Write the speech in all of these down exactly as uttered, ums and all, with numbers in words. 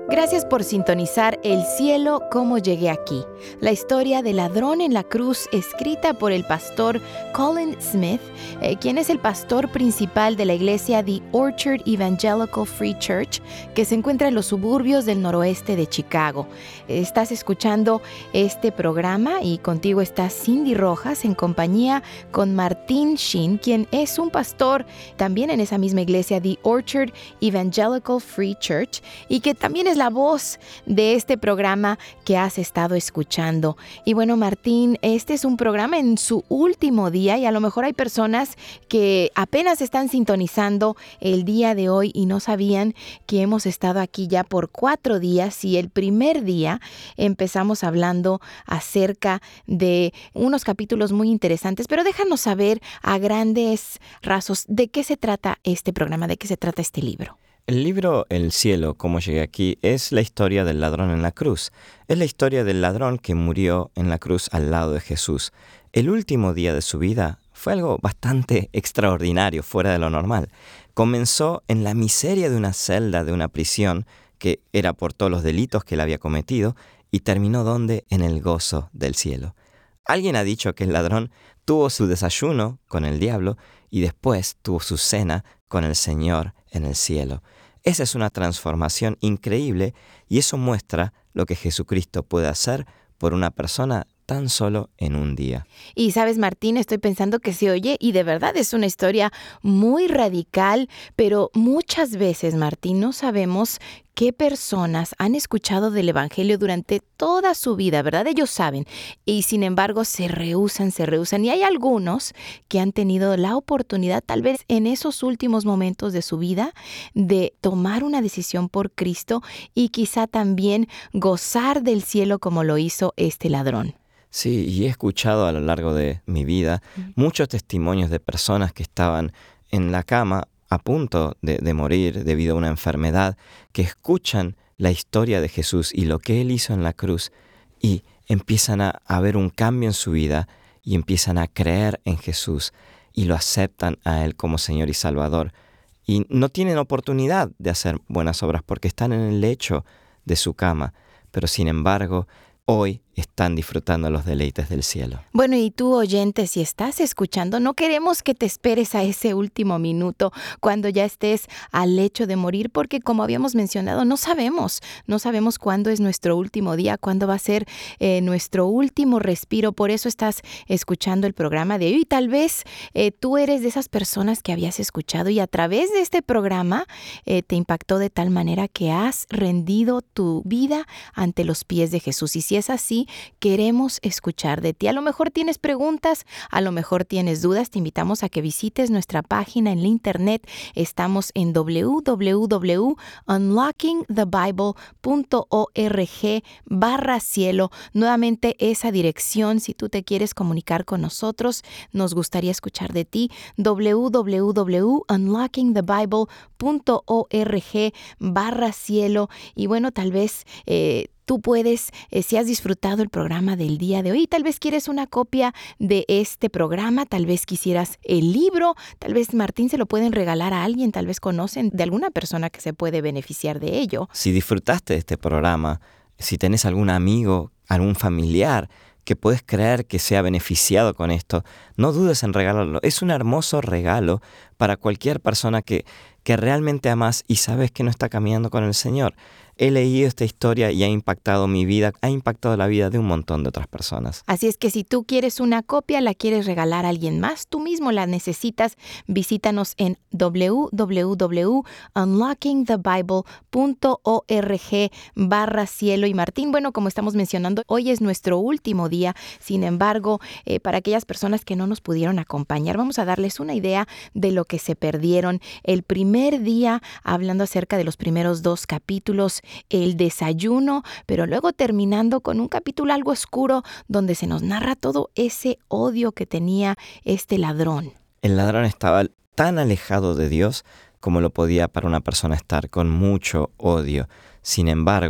Gracias por sintonizar El cielo, cómo llegué aquí. La historia del ladrón en la cruz, escrita por el pastor Colin Smith, eh, quien es el pastor principal de la iglesia The Orchard Evangelical Free Church, que se encuentra en los suburbios del noroeste de Chicago. Estás escuchando este programa y contigo está Cindy Rojas en compañía con Martín Sheen, quien es un pastor también en esa misma iglesia, The Orchard Evangelical Free Church, y que también es la voz de este programa que has estado escuchando. Y bueno, Martín, este es un programa en su último día y a lo mejor hay personas que apenas están sintonizando el día de hoy y no sabían que hemos estado aquí ya por cuatro días y el primer día empezamos hablando acerca de unos capítulos muy interesantes, pero déjanos saber a grandes rasgos de qué se trata este programa, de qué se trata este libro. El libro El cielo, cómo llegué aquí, es la historia del ladrón en la cruz. Es la historia del ladrón que murió en la cruz al lado de Jesús. El último día de su vida fue algo bastante extraordinario, fuera de lo normal. Comenzó en la miseria de una celda de una prisión, que era por todos los delitos que él había cometido, y terminó ¿dónde? En el gozo del cielo. Alguien ha dicho que el ladrón tuvo su desayuno con el diablo y después tuvo su cena con el Señor en el cielo. Esa es una transformación increíble y eso muestra lo que Jesucristo puede hacer por una persona tan solo en un día. Y sabes, Martín, estoy pensando que se oye y de verdad es una historia muy radical, pero muchas veces, Martín, no sabemos qué personas han escuchado del Evangelio durante toda su vida, ¿verdad? Ellos saben y sin embargo se rehúsan, se rehúsan. Y hay algunos que han tenido la oportunidad, tal vez en esos últimos momentos de su vida, de tomar una decisión por Cristo y quizá también gozar del cielo como lo hizo este ladrón. Sí, y he escuchado a lo largo de mi vida muchos testimonios de personas que estaban en la cama a punto de, de morir debido a una enfermedad, que escuchan la historia de Jesús y lo que Él hizo en la cruz y empiezan a, a ver un cambio en su vida y empiezan a creer en Jesús y lo aceptan a Él como Señor y Salvador. Y no tienen oportunidad de hacer buenas obras porque están en el lecho de su cama, pero sin embargo, hoy están disfrutando los deleites del cielo. Bueno, y tú, oyente, si estás escuchando, no queremos que te esperes a ese último minuto cuando ya estés al lecho de morir, porque como habíamos mencionado, no sabemos, no sabemos cuándo es nuestro último día, cuándo va a ser eh, nuestro último respiro. Por eso estás escuchando el programa de hoy. Y tal vez eh, tú eres de esas personas que habías escuchado y a través de este programa eh, te impactó de tal manera que has rendido tu vida ante los pies de Jesús. Y si es así, queremos escuchar de ti. A lo mejor tienes preguntas, a lo mejor tienes dudas. Te invitamos a que visites nuestra página en la internet. Estamos en doble u doble u doble u punto unlocking the bible punto org barra cielo. Nuevamente esa dirección, si tú te quieres comunicar con nosotros, nos gustaría escuchar de ti. doble u doble u doble u punto unlocking the bible punto org barra cielo. Y bueno, tal vez eh, Tú puedes, eh, si has disfrutado el programa del día de hoy, tal vez quieres una copia de este programa, tal vez quisieras el libro, tal vez Martín se lo pueden regalar a alguien, tal vez conocen de alguna persona que se puede beneficiar de ello. Si disfrutaste de este programa, si tenés algún amigo, algún familiar que puedes creer que sea beneficiado con esto, no dudes en regalarlo. Es un hermoso regalo para cualquier persona que, que realmente amas y sabes que no está caminando con el Señor. He leído esta historia y ha impactado mi vida, ha impactado la vida de un montón de otras personas. Así es que si tú quieres una copia, la quieres regalar a alguien más, tú mismo la necesitas, visítanos en doble u doble u doble u punto unlocking the bible punto org barra cielo. Y Martín, bueno, como estamos mencionando, hoy es nuestro último día. Sin embargo, eh, para aquellas personas que no nos pudieron acompañar, vamos a darles una idea de lo que se perdieron. El primer día, hablando acerca de los primeros dos capítulos, el desayuno, pero luego terminando con un capítulo algo oscuro donde se nos narra todo ese odio que tenía este ladrón. El ladrón estaba tan alejado de Dios como lo podía para una persona estar con mucho odio. Sin embargo,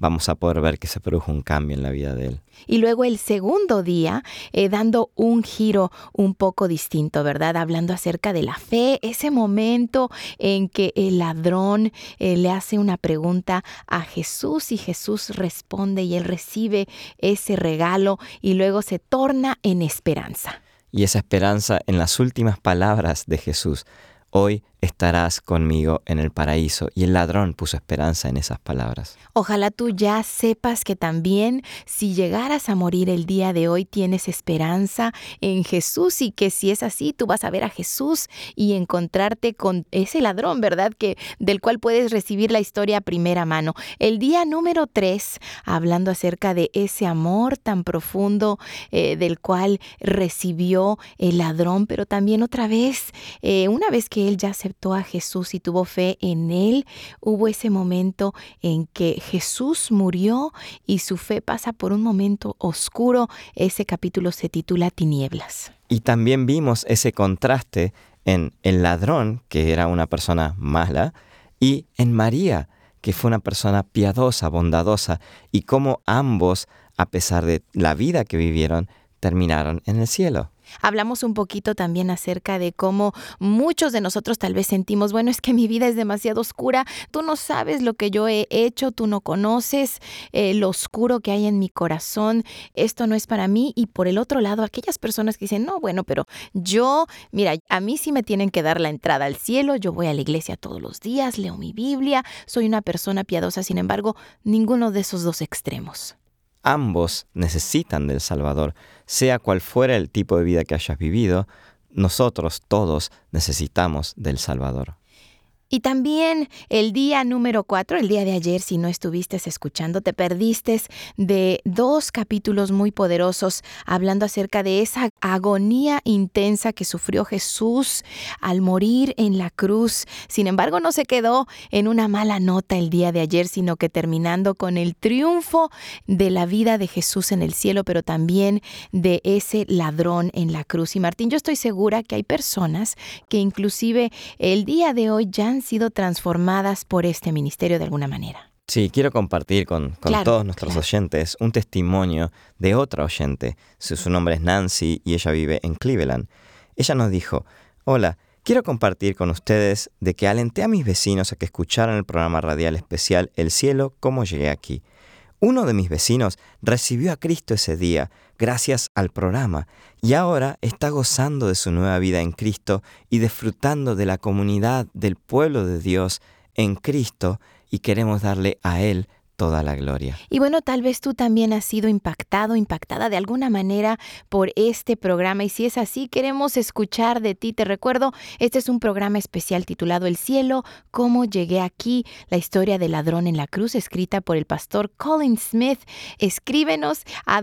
vamos a poder ver que se produjo un cambio en la vida de él. Y luego el segundo día, eh, dando un giro un poco distinto, ¿verdad? Hablando acerca de la fe, ese momento en que el ladrón eh, le hace una pregunta a Jesús y Jesús responde y él recibe ese regalo y luego se torna en esperanza. Y esa esperanza en las últimas palabras de Jesús: hoy estarás conmigo en el paraíso. Y el ladrón puso esperanza en esas palabras. Ojalá tú ya sepas que también si llegaras a morir el día de hoy tienes esperanza en Jesús y que si es así tú vas a ver a Jesús y encontrarte con ese ladrón, ¿verdad? Que del cual puedes recibir la historia a primera mano. El día número tres, hablando acerca de ese amor tan profundo eh, del cual recibió el ladrón, pero también otra vez, eh, una vez que él ya aceptó a Jesús y tuvo fe en él, hubo ese momento en que Jesús murió y su fe pasa por un momento oscuro. Ese capítulo se titula Tinieblas. Y también vimos ese contraste en el ladrón, que era una persona mala, y en María, que fue una persona piadosa, bondadosa, y cómo ambos, a pesar de la vida que vivieron, terminaron en el cielo. Hablamos un poquito también acerca de cómo muchos de nosotros tal vez sentimos, bueno, es que mi vida es demasiado oscura, tú no sabes lo que yo he hecho, tú no conoces eh, lo oscuro que hay en mi corazón, esto no es para mí. Y por el otro lado, aquellas personas que dicen, no, bueno, pero yo, mira, a mí sí me tienen que dar la entrada al cielo, yo voy a la iglesia todos los días, leo mi Biblia, soy una persona piadosa. Sin embargo, ninguno de esos dos extremos. Ambos necesitan del Salvador, sea cual fuera el tipo de vida que hayas vivido, nosotros todos necesitamos del Salvador. Y también el día número cuatro, el día de ayer, si no estuviste escuchando, te perdiste de dos capítulos muy poderosos hablando acerca de esa agonía intensa que sufrió Jesús al morir en la cruz. Sin embargo, no se quedó en una mala nota el día de ayer, sino que terminando con el triunfo de la vida de Jesús en el cielo, pero también de ese ladrón en la cruz. Y Martín, yo estoy segura que hay personas que inclusive el día de hoy ya han sido transformadas por este ministerio de alguna manera. Sí, quiero compartir con, con Claro, todos nuestros claro. oyentes un testimonio de otra oyente. Su, su nombre es Nancy y ella vive en Cleveland. Ella nos dijo: hola, quiero compartir con ustedes de que alenté a mis vecinos a que escucharan el programa radial especial El Cielo, cómo llegué aquí. Uno de mis vecinos recibió a Cristo ese día gracias al programa y ahora está gozando de su nueva vida en Cristo y disfrutando de la comunidad del pueblo de Dios en Cristo, y queremos darle a Él toda la gloria. Y bueno, tal vez tú también has sido impactado, impactada de alguna manera por este programa. Y si es así, queremos escuchar de ti. Te recuerdo, este es un programa especial titulado El Cielo, cómo llegué aquí, la historia del ladrón en la cruz, escrita por el pastor Colin Smith. Escríbenos a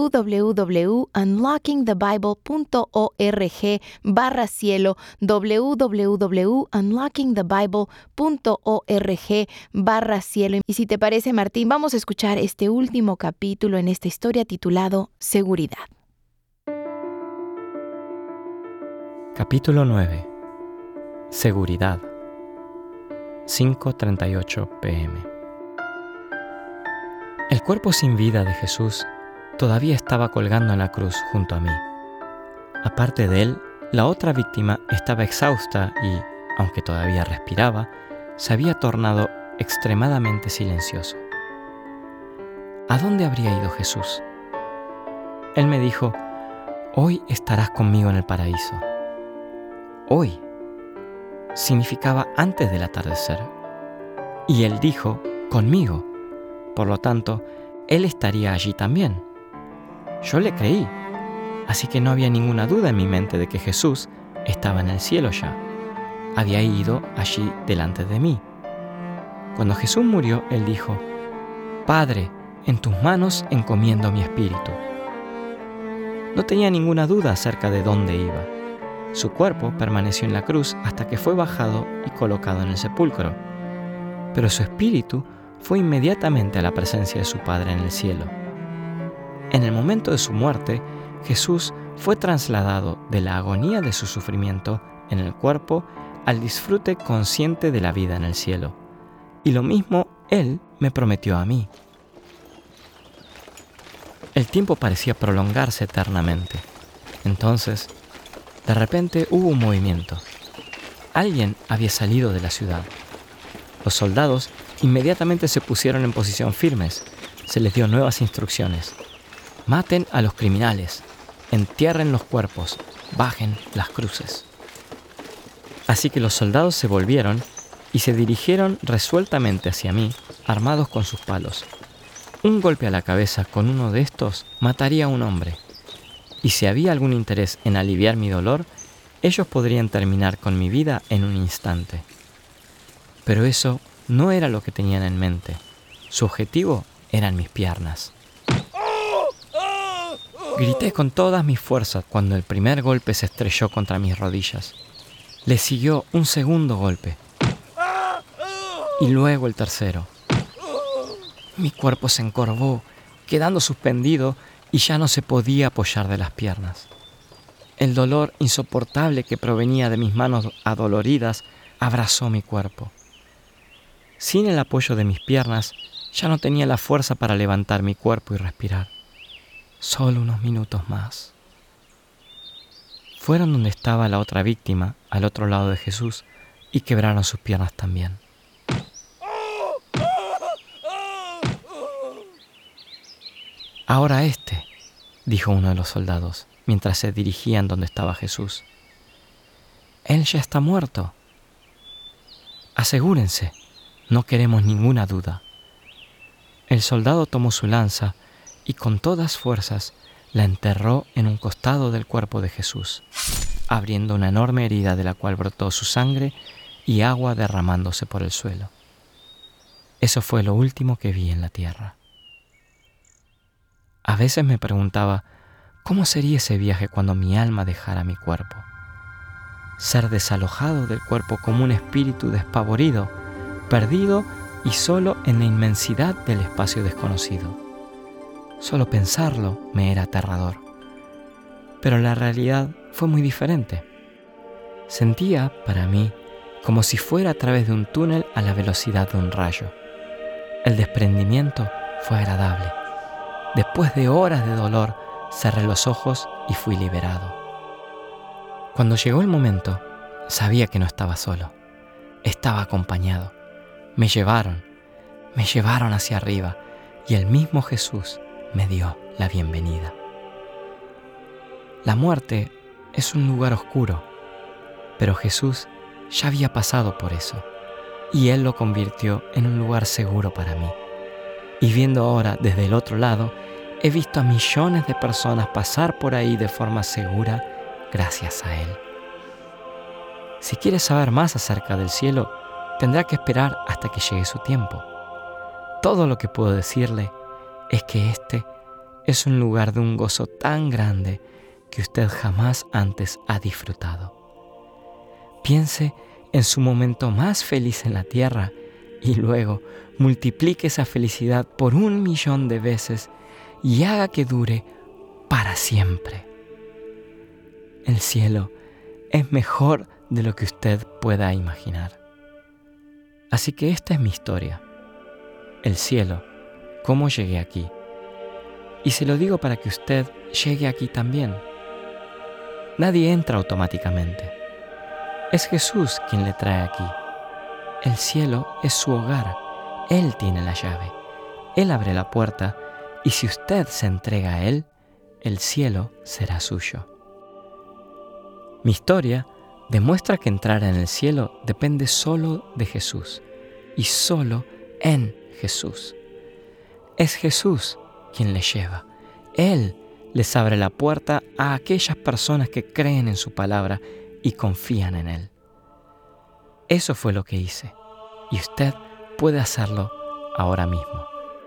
www.unlockingthebible.org barra cielo, www.unlockingthebible.org barra cielo. Y si te parece, Martín, vamos a escuchar este último capítulo en esta historia titulado Seguridad. Capítulo nueve. Seguridad. cinco treinta y ocho p m El cuerpo sin vida de Jesús todavía estaba colgando en la cruz junto a mí. Aparte de él, la otra víctima estaba exhausta y, aunque todavía respiraba, se había tornado extremadamente silencioso. ¿A dónde habría ido Jesús? Él me dijo: hoy estarás conmigo en el paraíso. Hoy significaba antes del atardecer. Y él dijo, conmigo. Por lo tanto, él estaría allí también. Yo le creí, así que no había ninguna duda en mi mente de que Jesús estaba en el cielo ya. Había ido allí delante de mí. Cuando Jesús murió, él dijo: Padre, en tus manos encomiendo mi espíritu. No tenía ninguna duda acerca de dónde iba. Su cuerpo permaneció en la cruz hasta que fue bajado y colocado en el sepulcro. Pero su espíritu fue inmediatamente a la presencia de su Padre en el cielo. En el momento de su muerte, Jesús fue trasladado de la agonía de su sufrimiento en el cuerpo al disfrute consciente de la vida en el cielo. Y lo mismo Él me prometió a mí. El tiempo parecía prolongarse eternamente. Entonces, de repente hubo un movimiento. Alguien había salido de la ciudad. Los soldados inmediatamente se pusieron en posición firmes. Se les dio nuevas instrucciones. Maten a los criminales, entierren los cuerpos, bajen las cruces. Así que los soldados se volvieron y se dirigieron resueltamente hacia mí, armados con sus palos. Un golpe a la cabeza con uno de estos mataría a un hombre. Y si había algún interés en aliviar mi dolor, ellos podrían terminar con mi vida en un instante. Pero eso no era lo que tenían en mente. Su objetivo eran mis piernas. Grité con todas mis fuerzas cuando el primer golpe se estrelló contra mis rodillas. Le siguió un segundo golpe. Y luego el tercero. Mi cuerpo se encorvó, quedando suspendido y ya no se podía apoyar de las piernas. El dolor insoportable que provenía de mis manos adoloridas abrazó mi cuerpo. Sin el apoyo de mis piernas, ya no tenía la fuerza para levantar mi cuerpo y respirar. Solo unos minutos más. Fueron donde estaba la otra víctima, al otro lado de Jesús, y quebraron sus piernas también. Ahora este, dijo uno de los soldados, mientras se dirigían donde estaba Jesús. Él ya está muerto. Asegúrense, no queremos ninguna duda. El soldado tomó su lanza y con todas fuerzas la enterró en un costado del cuerpo de Jesús, abriendo una enorme herida de la cual brotó su sangre y agua derramándose por el suelo. Eso fue lo último que vi en la tierra. A veces me preguntaba, ¿cómo sería ese viaje cuando mi alma dejara mi cuerpo? Ser desalojado del cuerpo como un espíritu despavorido, perdido y solo en la inmensidad del espacio desconocido. Solo pensarlo me era aterrador. Pero la realidad fue muy diferente. Sentía, para mí, como si fuera a través de un túnel a la velocidad de un rayo. El desprendimiento fue agradable. Después de horas de dolor, cerré los ojos y fui liberado. Cuando llegó el momento, sabía que no estaba solo. Estaba acompañado. Me llevaron, me llevaron hacia arriba y el mismo Jesús me dio la bienvenida. La muerte es un lugar oscuro, pero Jesús ya había pasado por eso y Él lo convirtió en un lugar seguro para mí. Y viendo ahora desde el otro lado, he visto a millones de personas pasar por ahí de forma segura gracias a Él. Si quieres saber más acerca del cielo, tendrá que esperar hasta que llegue su tiempo. Todo lo que puedo decirle es que este es un lugar de un gozo tan grande que usted jamás antes ha disfrutado. Piense en su momento más feliz en la tierra y luego multiplique esa felicidad por un millón de veces y haga que dure para siempre. El cielo es mejor de lo que usted pueda imaginar. Así que esta es mi historia. El cielo, cómo llegué aquí. Y se lo digo para que usted llegue aquí también. Nadie entra automáticamente. Es Jesús quien le trae aquí. El cielo es su hogar. Él tiene la llave. Él abre la puerta y si usted se entrega a Él, el cielo será suyo. Mi historia demuestra que entrar en el cielo depende solo de Jesús y solo en Jesús. Es Jesús quien le lleva. Él les abre la puerta a aquellas personas que creen en su palabra y confían en Él. Eso fue lo que hice y usted puede hacerlo ahora mismo.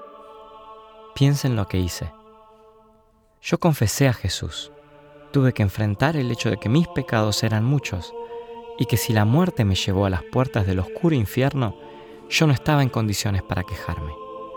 Piensa en lo que hice. Yo confesé a Jesús. Tuve que enfrentar el hecho de que mis pecados eran muchos y que si la muerte me llevó a las puertas del oscuro infierno, yo no estaba en condiciones para quejarme.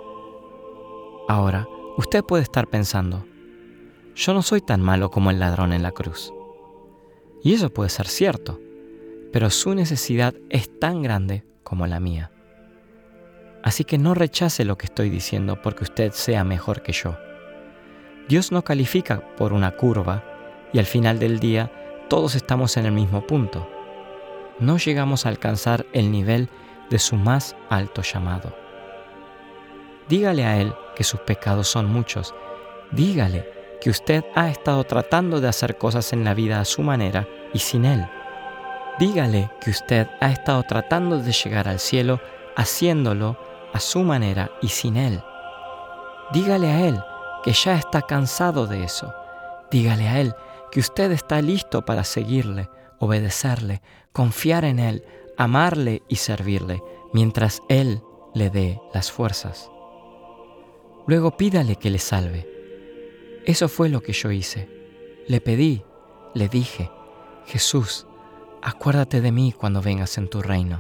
Ahora, usted puede estar pensando, yo no soy tan malo como el ladrón en la cruz. Y eso puede ser cierto, pero su necesidad es tan grande como la mía. Así que no rechace lo que estoy diciendo porque usted sea mejor que yo. Dios no califica por una curva y al final del día todos estamos en el mismo punto. No llegamos a alcanzar el nivel de su más alto llamado. Dígale a Él que sus pecados son muchos. Dígale que usted ha estado tratando de hacer cosas en la vida a su manera y sin Él. Dígale que usted ha estado tratando de llegar al cielo haciéndolo a su manera y sin Él. Dígale a Él que ya está cansado de eso. Dígale a Él que usted está listo para seguirle, obedecerle, confiar en Él, amarle y servirle, mientras Él le dé las fuerzas. Luego pídale que le salve. Eso fue lo que yo hice. Le pedí, le dije, Jesús, acuérdate de mí cuando vengas en tu reino.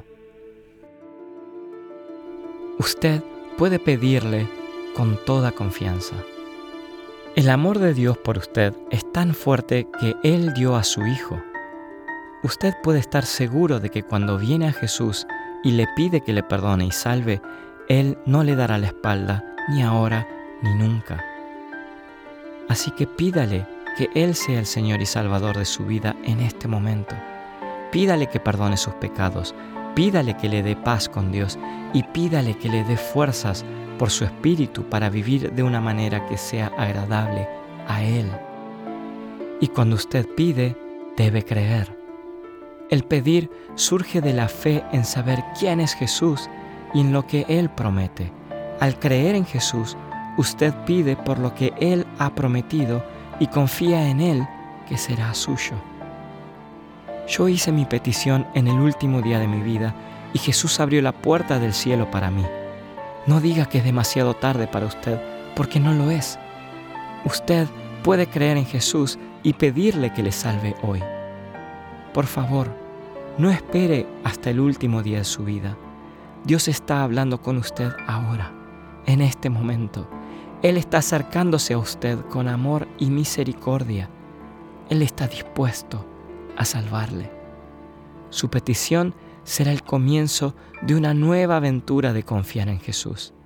Usted puede pedirle con toda confianza. El amor de Dios por usted es tan fuerte que Él dio a su Hijo. Usted puede estar seguro de que cuando viene a Jesús y le pide que le perdone y salve, Él no le dará la espalda, ni ahora ni nunca. Así que pídale que Él sea el Señor y Salvador de su vida en este momento. Pídale que perdone sus pecados, pídale que le dé paz con Dios y pídale que le dé fuerzas por su espíritu para vivir de una manera que sea agradable a Él. Y cuando usted pide, debe creer. El pedir surge de la fe en saber quién es Jesús y en lo que Él promete. Al creer en Jesús, usted pide por lo que Él ha prometido y confía en Él que será suyo. Yo hice mi petición en el último día de mi vida y Jesús abrió la puerta del cielo para mí. No diga que es demasiado tarde para usted, porque no lo es. Usted puede creer en Jesús y pedirle que le salve hoy. Por favor, no espere hasta el último día de su vida. Dios está hablando con usted ahora, en este momento. Él está acercándose a usted con amor y misericordia. Él está dispuesto a salvarle. Su petición será el comienzo de una nueva aventura de confiar en Jesús.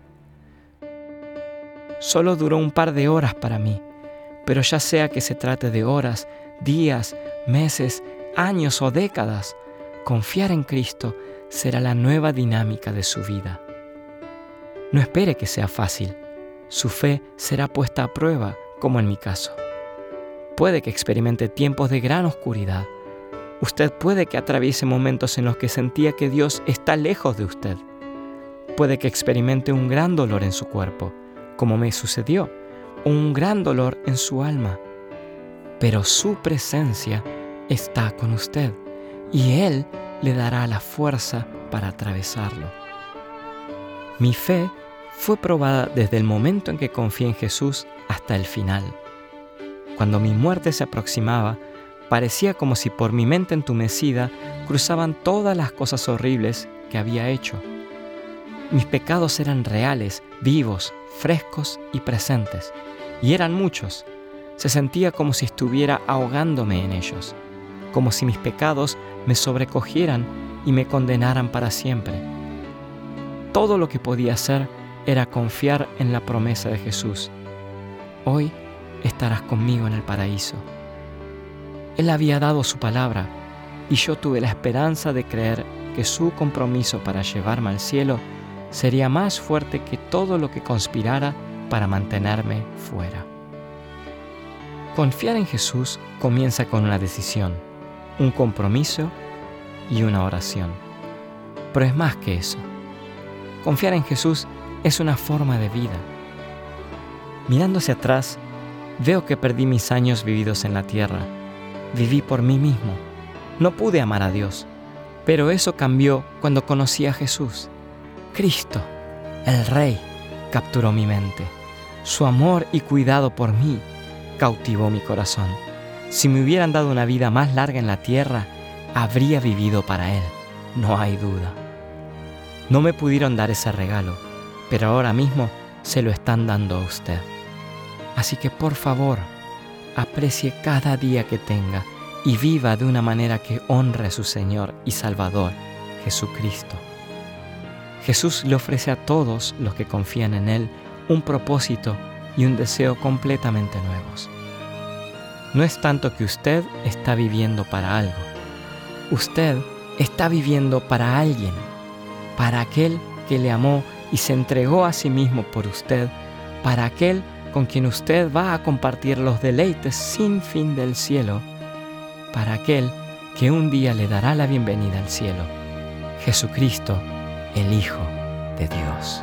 Solo duró un par de horas para mí, pero ya sea que se trate de horas, días, meses, años o décadas, confiar en Cristo será la nueva dinámica de su vida. No espere que sea fácil. Su fe será puesta a prueba, como en mi caso. Puede que experimente tiempos de gran oscuridad. Usted puede que atraviese momentos en los que sentía que Dios está lejos de usted. Puede que experimente un gran dolor en su cuerpo, como me sucedió, o un gran dolor en su alma. Pero su presencia está con usted y Él le dará la fuerza para atravesarlo. Mi fe fue probada desde el momento en que confié en Jesús hasta el final. Cuando mi muerte se aproximaba, parecía como si por mi mente entumecida cruzaban todas las cosas horribles que había hecho. Mis pecados eran reales, vivos, frescos y presentes, y eran muchos. Se sentía como si estuviera ahogándome en ellos, como si mis pecados me sobrecogieran y me condenaran para siempre. Todo lo que podía hacer era confiar en la promesa de Jesús. Hoy estarás conmigo en el paraíso. Él había dado su palabra y yo tuve la esperanza de creer que su compromiso para llevarme al cielo sería más fuerte que todo lo que conspirara para mantenerme fuera. Confiar en Jesús comienza con una decisión, un compromiso y una oración. Pero es más que eso. Confiar en Jesús es una forma de vida. Mirando hacia atrás, veo que perdí mis años vividos en la tierra. Viví por mí mismo. No pude amar a Dios, pero eso cambió cuando conocí a Jesús. Cristo, el Rey, capturó mi mente. Su amor y cuidado por mí cautivó mi corazón. Si me hubieran dado una vida más larga en la tierra, habría vivido para Él, no hay duda. No me pudieron dar ese regalo, pero ahora mismo se lo están dando a usted. Así que por favor, aprecie cada día que tenga y viva de una manera que honre a su Señor y Salvador, Jesucristo. Jesús le ofrece a todos los que confían en Él un propósito y un deseo completamente nuevos. No es tanto que usted está viviendo para algo. Usted está viviendo para alguien, para aquel que le amó y se entregó a sí mismo por usted, para aquel con quien usted va a compartir los deleites sin fin del cielo, para aquel que un día le dará la bienvenida al cielo, Jesucristo, el Hijo de Dios.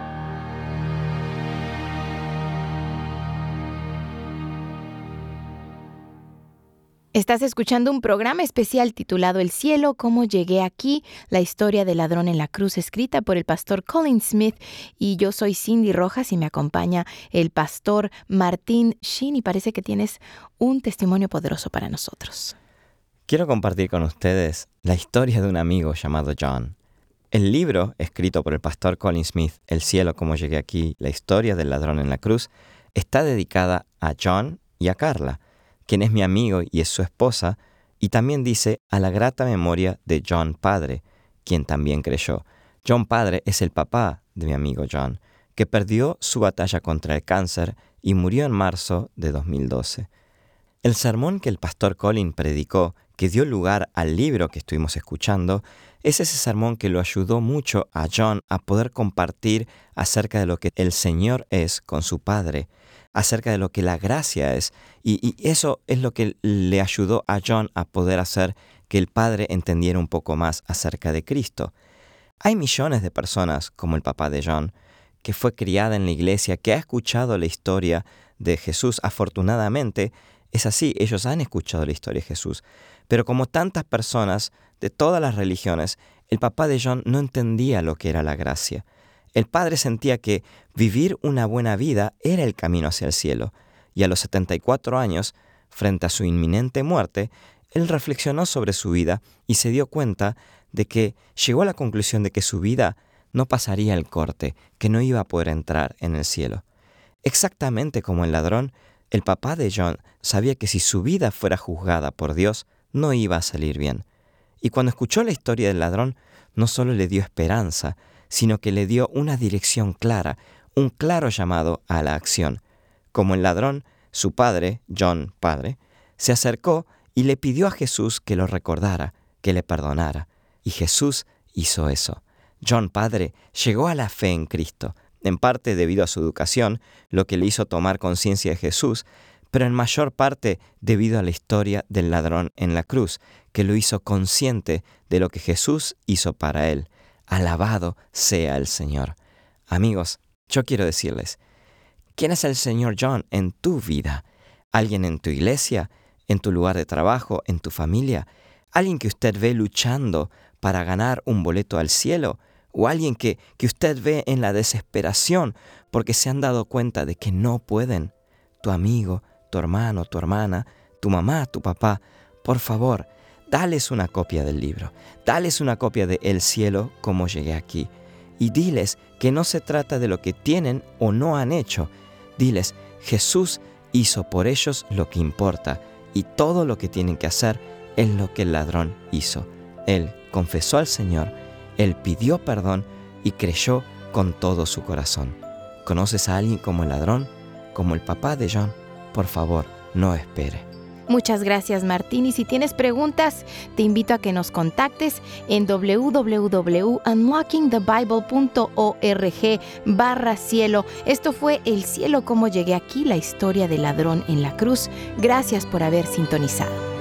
Estás escuchando un programa especial titulado El cielo, cómo llegué aquí, la historia del ladrón en la cruz, escrita por el pastor Colin Smith, y yo soy Cindy Rojas y me acompaña el pastor Martín Sheen, y parece que tienes un testimonio poderoso para nosotros. Quiero compartir con ustedes la historia de un amigo llamado John. El libro, escrito por el pastor Colin Smith, El cielo, cómo llegué aquí, la historia del ladrón en la cruz, está dedicada a John y a Carla, quien es mi amigo y es su esposa, y también dice a la grata memoria de John padre, quien también creyó. John padre es el papá de mi amigo John, que perdió su batalla contra el cáncer y murió en marzo de dos mil doce. El sermón que el pastor Colin predicó, que dio lugar al libro que estuvimos escuchando, es ese sermón que lo ayudó mucho a John a poder compartir acerca de lo que el Señor es con su Padre, acerca de lo que la gracia es, y, y eso es lo que le ayudó a John a poder hacer que el Padre entendiera un poco más acerca de Cristo. Hay millones de personas, como el papá de John, que fue criada en la iglesia, que ha escuchado la historia de Jesús. Afortunadamente, es así, ellos han escuchado la historia de Jesús. Pero como tantas personas de todas las religiones, el papá de John no entendía lo que era la gracia. El padre sentía que vivir una buena vida era el camino hacia el cielo, y a los setenta y cuatro años, frente a su inminente muerte, él reflexionó sobre su vida y se dio cuenta de que llegó a la conclusión de que su vida no pasaría el corte, que no iba a poder entrar en el cielo. Exactamente como el ladrón, el papá de John sabía que si su vida fuera juzgada por Dios, no iba a salir bien. Y cuando escuchó la historia del ladrón, no solo le dio esperanza, sino que le dio una dirección clara, un claro llamado a la acción. Como el ladrón, su padre, John padre, se acercó y le pidió a Jesús que lo recordara, que le perdonara. Y Jesús hizo eso. John padre llegó a la fe en Cristo, en parte debido a su educación, lo que le hizo tomar conciencia de Jesús, pero en mayor parte debido a la historia del ladrón en la cruz, que lo hizo consciente de lo que Jesús hizo para él. Alabado sea el Señor. Amigos, yo quiero decirles, ¿quién es el Señor John en tu vida? ¿Alguien en tu iglesia? ¿En tu lugar de trabajo? ¿En tu familia? ¿Alguien que usted ve luchando para ganar un boleto al cielo? ¿O alguien que, que usted ve en la desesperación porque se han dado cuenta de que no pueden? Tu amigo, tu hermano, tu hermana, tu mamá, tu papá, por favor, dales una copia del libro, dales una copia de El cielo, cómo llegué aquí, y diles que no se trata de lo que tienen o no han hecho. Diles, Jesús hizo por ellos lo que importa, y todo lo que tienen que hacer es lo que el ladrón hizo. Él confesó al Señor, él pidió perdón y creyó con todo su corazón. ¿Conoces a alguien como el ladrón, como el papá de John? Por favor, no espere. Muchas gracias, Martín. Y si tienes preguntas, te invito a que nos contactes en doble u doble u doble u punto unlocking the bible punto org barra cielo. Esto fue El cielo, cómo llegué aquí, la historia del ladrón en la cruz. Gracias por haber sintonizado.